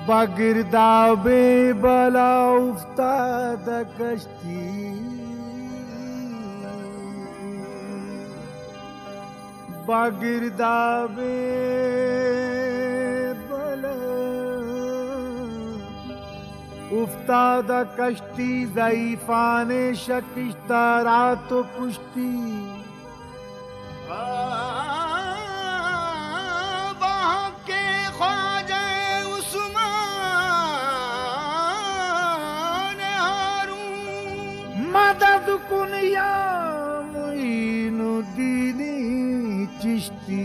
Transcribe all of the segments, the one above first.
बगिरदाबे बला उफ्ताद कश्ती बगिरदाबे बला उफ्ताद कश्ती ज़ईफ़ाने शकिश्ता रात पुश्ती मदद कुन या मुईनुद्दीन चिश्ती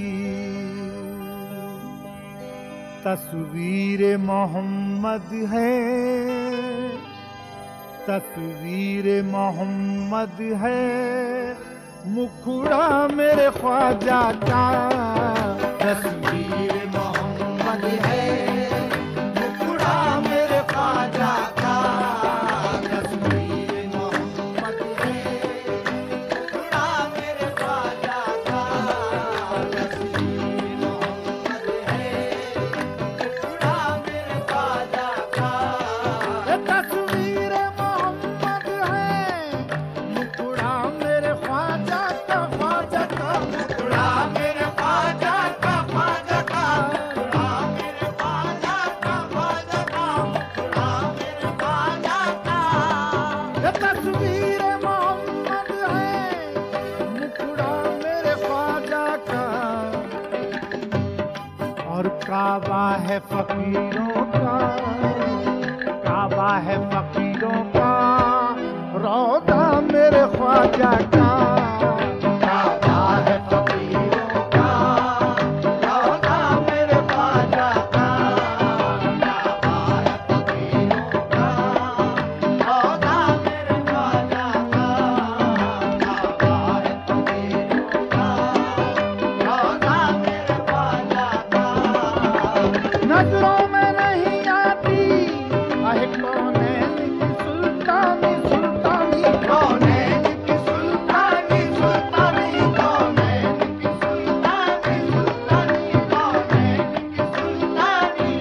तस्वीर मोहम्मद है तस्वीर मोहम्मद है मुखड़ा मेरे ख्वाजा का तस्वीर मोहम्मद है मुखड़ा मेरे ख्वाजा का तस्वीर मोहम्मद है मुखड़ा मेरे ख्वाजा का तस्वीर मोहम्मद है मुखड़ा मेरे ख्वाजा का तस्वीर मोहम्मद है मुखड़ा मेरे ख्वाजा का ख्वाजा का मुखड़ा मेरे ख्वाजा का ख्वाजा का मुखड़ा मेरे ख्वाजा का ख्वाजा का मुखड़ा मेरे ख्वाजा का तस्वीर मोहम्मद है मुखड़ा मेरे ख्वाजा का और काबा है फकीरों का काबा है फकीरों का रौदा मेरे ख्वाजा का काबा है फकीरों का रौदा मेरे ख्वाजा का काबा है फकीरों का रौदा मेरे ख्वाजा का काबा है फकीरों का रौदा मेरे ख्वाजा का नजरों में नहीं आती आहे कौनैन की सुल्तानी सुल्तानी कौनैन की सुल्तानी सुल्तानी कौनैन की सुल्तानी सुल्तानी कौनैन की सुल्तानी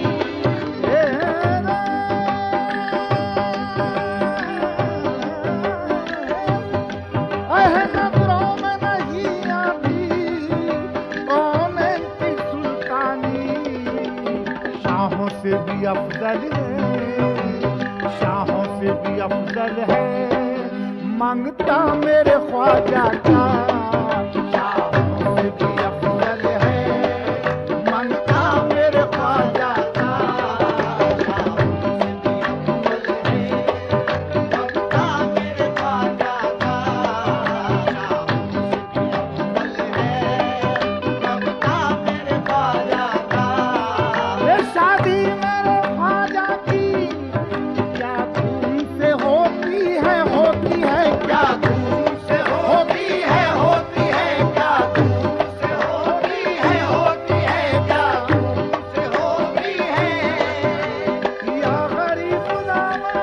आहे नजरों में नहीं आती कौनैन की सुल्तानी शाहों से भी अफजल है शाहों से भी अफजल है मांगता मेरे ख्वाजा का शाहों से भी अफजल है मांगता मेरे ख्वाजा का शाहों से भी अफजल है मांगता मेरे ख्वाजा का शाहों से भी अफजल है मांगता मेरे ख्वाजा का ये शादी मेरे ख्वाजा की क्या धूम से होती है क्या धूम से होती है क्या धूम से होती है क्या धूम से होती है या गरीब दावा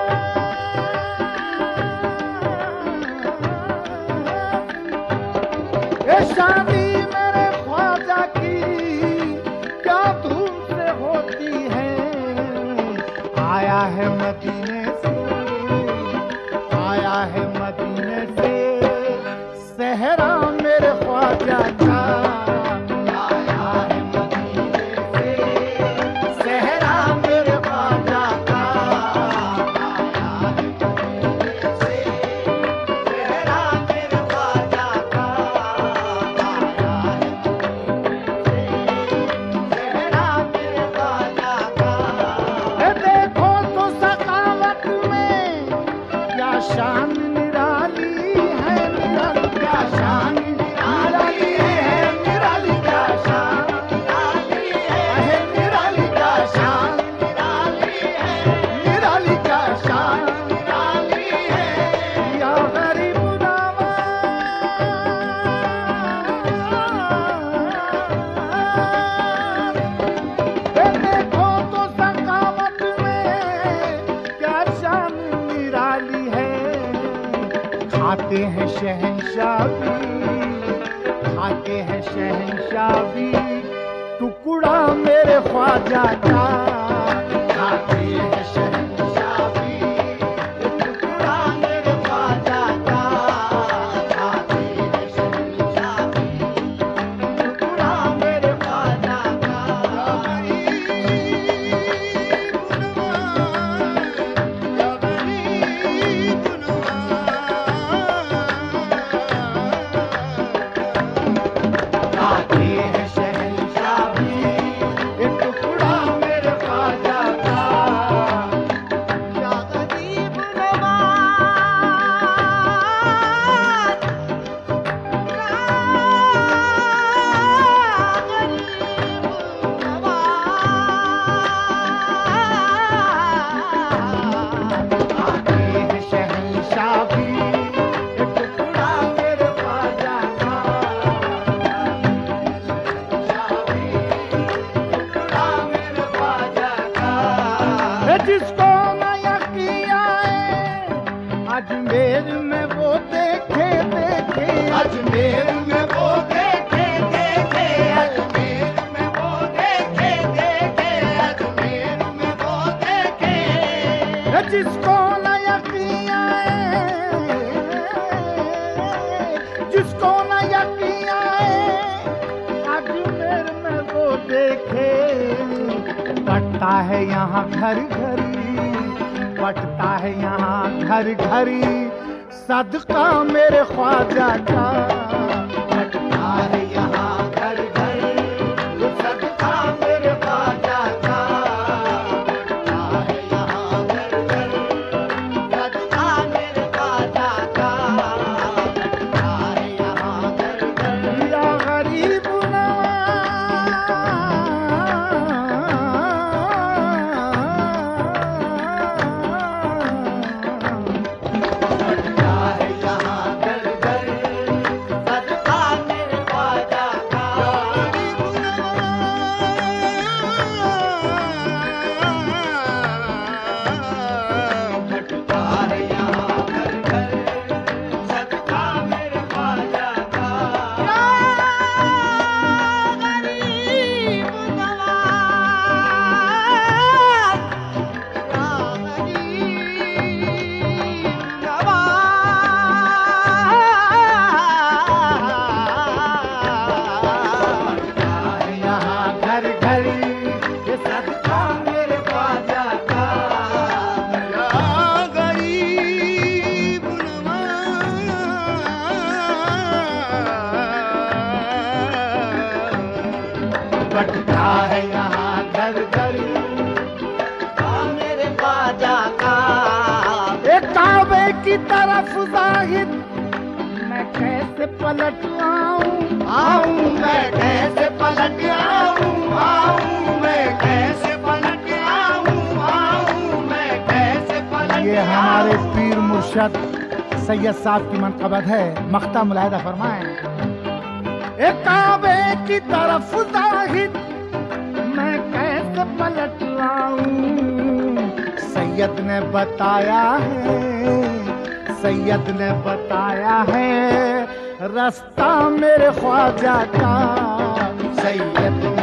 ये शादी मेरे ख्वाजा की क्या धूम से होती है आया है मदीने से आया है मदीने से सहरा मेरे ख्वाजा का आया है मदीने से सहरा मेरे ख्वाजा का आया है मदीने से सहरा मेरे ख्वाजा का आया है मदीने से सहरा मेरे ख्वाजा का देखो तो सखावत में क्या शान निराली है निराली क्या शान निराली है निराली क्या शान निराली है निराली क्या शान निराली है निराली क्या शान निराली है या गरीब दावा देखो तो सखावत में क्या शान निराली है खाते हैं शहंशाह भी टुकड़ा मेरे ख्वाजा का जिसको न यकीन आए अजमेर में वो देखे देखे, अजमेर में वो देखे देखे, अजमेर में वो देखे देखे, अजमेर में वो देखे। जिसको न यकीन आए, जिसको न यकीन आए अजमेर में वो देखे। पटता है यहाँ घर घरी, पटता है यहाँ घर घरी सदका मेरे ख्वाजा का। पटता है यहाँ घर घर सदका मेरे ख्वाजा का। पटता है यहाँ घर घर सदका मेरे ख्वाजा का। पटता है यहाँ घर घर। या गरीब पटता है यहाँ घर घर मेरे ख्वाजा का। एक काबे की तरफ जाहिद मैं कैसे पलट आऊं, आऊं मैं कैसे पलट आऊं, आऊं मैं कैसे पलट आऊं, आऊं मैं कैसे पलट। ये हमारे पीर मुर्शद सैयद साहब की मनक़बत है, मख्ता मुलाहिदा फरमाएं। एक काबे की तरफ जाहिद मैं कैसे पलट आऊं। सैयद ने बताया है, सैयद ने बताया है रास्ता मेरे ख्वाजा का। सैयद